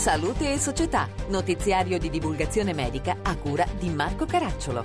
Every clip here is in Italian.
Salute e Società, notiziario di divulgazione medica a cura di Marco Caracciolo.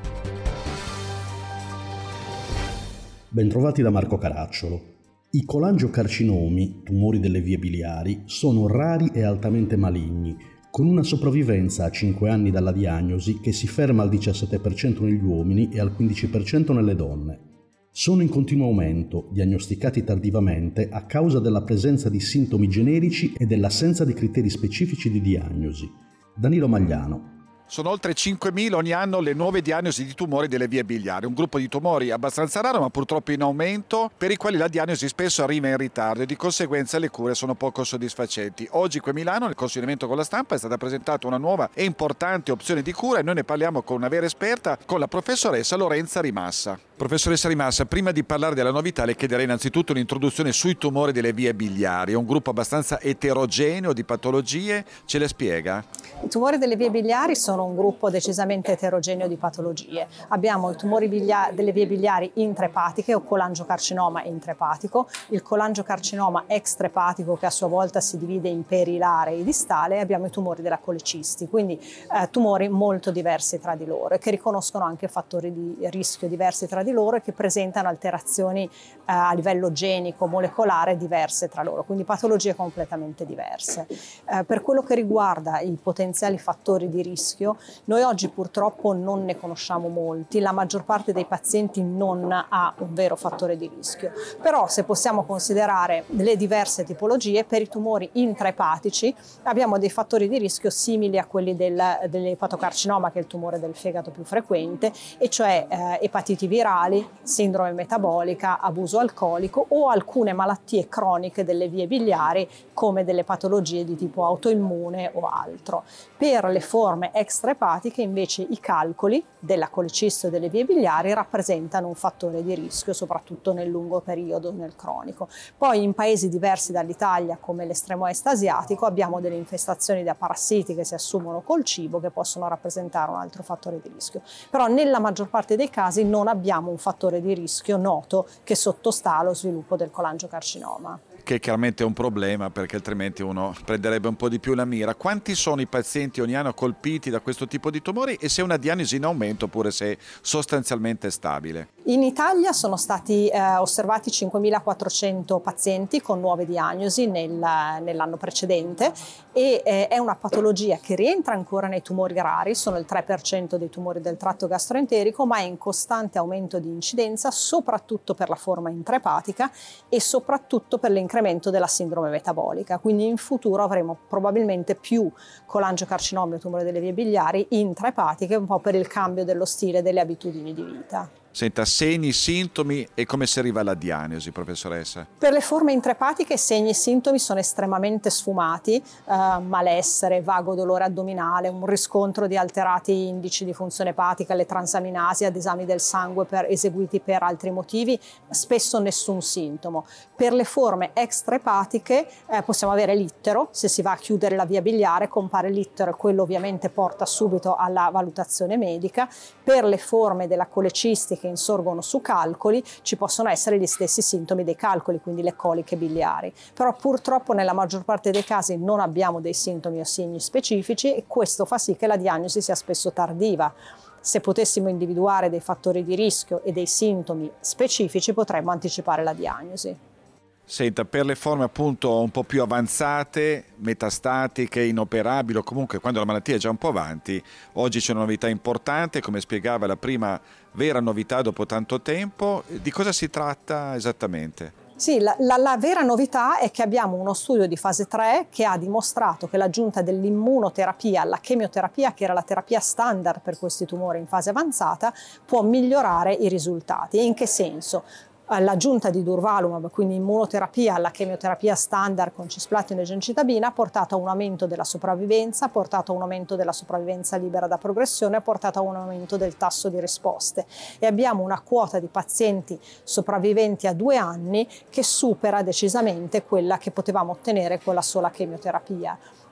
Bentrovati da Marco Caracciolo. I colangiocarcinomi, tumori delle vie biliari, sono rari e altamente maligni, con una sopravvivenza a 5 anni dalla diagnosi che si ferma al 17% negli uomini e al 15% nelle donne. Sono in continuo aumento, diagnosticati tardivamente a causa della presenza di sintomi generici e dell'assenza di criteri specifici di diagnosi. Danilo Magliano. Sono oltre 5.000 ogni anno le nuove diagnosi di tumori delle vie biliari, un gruppo di tumori abbastanza raro ma purtroppo in aumento, per i quali la diagnosi spesso arriva in ritardo e di conseguenza le cure sono poco soddisfacenti. Oggi qui a Milano, nel consigliamento con la stampa, è stata presentata una nuova e importante opzione di cura e noi ne parliamo con una vera esperta, con la professoressa Lorenza Rimassa. Professoressa Rimassa, prima di parlare della novità le chiederei innanzitutto un'introduzione sui tumori delle vie biliari, è un gruppo abbastanza eterogeneo di patologie, ce le spiega? I tumori delle vie biliari sono un gruppo decisamente eterogeneo di patologie. Abbiamo i tumori delle vie biliari intraepatiche o colangiocarcinoma intraepatico, il colangiocarcinoma extraepatico che a sua volta si divide in perilare e distale, e abbiamo i tumori della colecisti, quindi tumori molto diversi tra di loro e che riconoscono anche fattori di rischio diversi tra di loro e che presentano alterazioni a livello genico, molecolare diverse tra loro, quindi patologie completamente diverse. Per quello che riguarda i potenziali fattori di rischio, noi oggi purtroppo non ne conosciamo molti, la maggior parte dei pazienti non ha un vero fattore di rischio, però se possiamo considerare le diverse tipologie, per i tumori intraepatici abbiamo dei fattori di rischio simili a quelli dell'epatocarcinoma, che è il tumore del fegato più frequente, e cioè epatiti virali, sindrome metabolica, abuso alcolico o alcune malattie croniche delle vie biliari come delle patologie di tipo autoimmune o altro. Per le forme extraepatiche invece i calcoli della colecisto e delle vie biliari rappresentano un fattore di rischio, soprattutto nel lungo periodo, nel cronico. Poi in paesi diversi dall'Italia, come l'estremo est asiatico, abbiamo delle infestazioni da parassiti che si assumono col cibo, che possono rappresentare un altro fattore di rischio. Però nella maggior parte dei casi non abbiamo un fattore di rischio noto che sottostà allo sviluppo del colangiocarcinoma. Che chiaramente è un problema, perché altrimenti uno prenderebbe un po' di più la mira. Quanti sono i pazienti ogni anno colpiti da questo tipo di tumori e se è una diagnosi in aumento oppure se è sostanzialmente stabile? In Italia sono stati osservati 5.400 pazienti con nuove diagnosi nell'anno precedente e è una patologia che rientra ancora nei tumori rari, sono il 3% dei tumori del tratto gastroenterico, ma è in costante aumento di incidenza, soprattutto per la forma intraepatica e soprattutto per l'incremento della sindrome metabolica. Quindi in futuro avremo probabilmente più colangiocarcinomi o tumori delle vie biliari intraepatiche, un po' per il cambio dello stile e delle abitudini di vita. Senta, segni, sintomi e come si arriva alla diagnosi, professoressa? Per le forme intraepatiche segni e sintomi sono estremamente sfumati, malessere, vago dolore addominale, un riscontro di alterati indici di funzione epatica, le transaminasi ad esami del sangue eseguiti per altri motivi, spesso nessun sintomo. Per le forme extraepatiche possiamo avere l'ittero, se si va a chiudere la via biliare compare l'ittero e quello ovviamente porta subito alla valutazione medica. Per le forme della colecistica che insorgono su calcoli ci possono essere gli stessi sintomi dei calcoli, quindi le coliche biliari, però purtroppo nella maggior parte dei casi non abbiamo dei sintomi o segni specifici e questo fa sì che la diagnosi sia spesso tardiva. Se potessimo individuare dei fattori di rischio e dei sintomi specifici potremmo anticipare la diagnosi. Senta, per le forme appunto un po' più avanzate, metastatiche, inoperabili o comunque quando la malattia è già un po' avanti, oggi c'è una novità importante, come spiegava la prima vera novità dopo tanto tempo. Di cosa si tratta esattamente? Sì, la vera novità è che abbiamo uno studio di fase 3 che ha dimostrato che l'aggiunta dell'immunoterapia alla chemioterapia, che era la terapia standard per questi tumori in fase avanzata, può migliorare i risultati. E in che senso? L'aggiunta di durvalumab, quindi immunoterapia alla chemioterapia standard con cisplatina e gencitabina, ha portato a un aumento della sopravvivenza, ha portato a un aumento della sopravvivenza libera da progressione, ha portato a un aumento del tasso di risposte e abbiamo una quota di pazienti sopravviventi a 2 anni che supera decisamente quella che potevamo ottenere con la sola chemioterapia.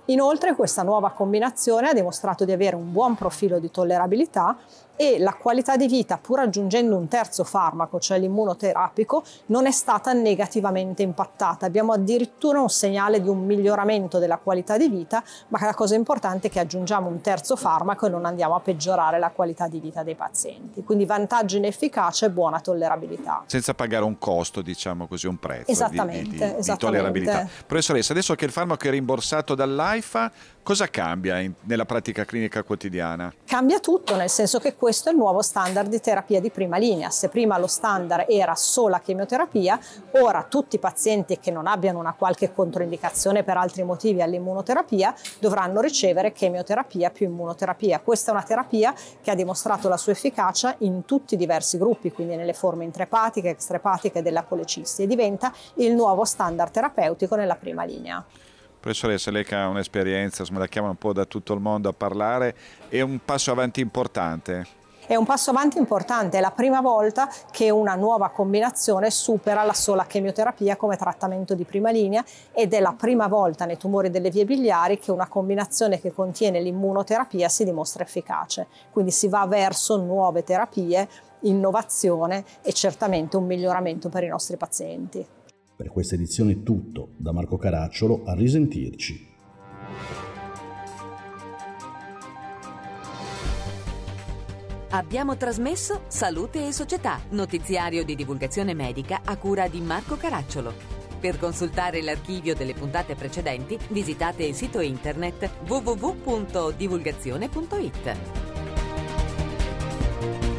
Inoltre questa nuova combinazione ha dimostrato di avere un buon profilo di tollerabilità e la qualità di vita, pur aggiungendo un terzo farmaco, cioè l'immunoterapico, non è stata negativamente impattata. Abbiamo addirittura un segnale di un miglioramento della qualità di vita, ma la cosa importante è che aggiungiamo un terzo farmaco e non andiamo a peggiorare la qualità di vita dei pazienti. Quindi vantaggi in efficacia e buona tollerabilità. Senza pagare un costo, diciamo così, un prezzo esattamente. di tollerabilità. Professoressa, adesso che il farmaco è rimborsato dall'AIFA, cosa cambia nella pratica clinica quotidiana? Cambia tutto, nel senso che questo è il nuovo standard di terapia di prima linea. Se prima lo standard era sola chemioterapia, ora tutti i pazienti che non abbiano una qualche controindicazione per altri motivi all'immunoterapia dovranno ricevere chemioterapia più immunoterapia. Questa è una terapia che ha dimostrato la sua efficacia in tutti i diversi gruppi, quindi nelle forme intraepatiche, extraepatiche della colecisti, e diventa il nuovo standard terapeutico nella prima linea. Professoressa, lei che ha un'esperienza, la chiamano un po' da tutto il mondo a parlare, è un passo avanti importante? È un passo avanti importante, è la prima volta che una nuova combinazione supera la sola chemioterapia come trattamento di prima linea, ed è la prima volta nei tumori delle vie biliari che una combinazione che contiene l'immunoterapia si dimostra efficace. Quindi si va verso nuove terapie, innovazione e certamente un miglioramento per i nostri pazienti. Per questa edizione è tutto, da Marco Caracciolo, a risentirci. Abbiamo trasmesso Salute e Società, notiziario di divulgazione medica a cura di Marco Caracciolo. Per consultare l'archivio delle puntate precedenti, visitate il sito internet www.divulgazione.it.